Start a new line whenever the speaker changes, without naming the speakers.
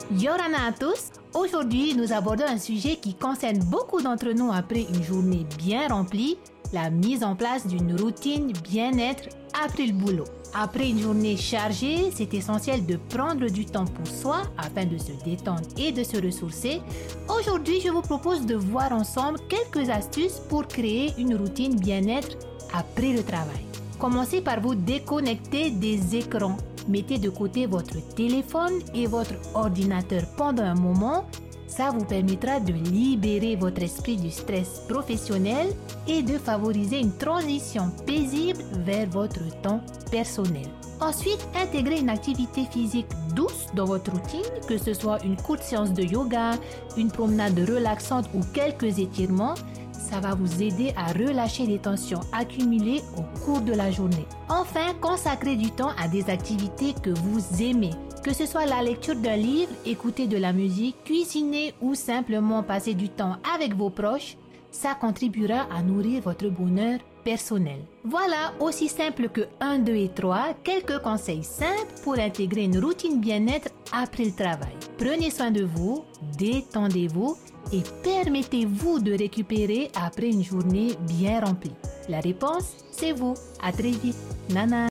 Yorana à tous. Aujourd'hui, nous abordons un sujet qui concerne beaucoup d'entre nous après une journée bien remplie, la mise en place d'une routine bien-être après le boulot. Après une journée chargée, c'est essentiel de prendre du temps pour soi afin de se détendre et de se ressourcer. Aujourd'hui, je vous propose de voir ensemble quelques astuces pour créer une routine bien-être après le travail. Commencez par vous déconnecter des écrans. Mettez de côté votre téléphone et votre ordinateur pendant un moment. Ça vous permettra de libérer votre esprit du stress professionnel et de favoriser une transition paisible vers votre temps personnel. Ensuite, intégrez une activité physique douce dans votre routine, que ce soit une courte séance de yoga, une promenade relaxante ou quelques étirements. Ça va vous aider à relâcher les tensions accumulées au cours de la journée. Enfin, consacrez du temps à des activités que vous aimez. Que ce soit la lecture d'un livre, écouter de la musique, cuisiner ou simplement passer du temps avec vos proches, ça contribuera à nourrir votre bonheur personnel. Voilà, aussi simple que 1, 2 et 3, quelques conseils simples pour intégrer une routine bien-être après le travail. Prenez soin de vous, détendez-vous et permettez-vous de récupérer après une journée bien remplie. La réponse, c'est vous. À très vite. Nana.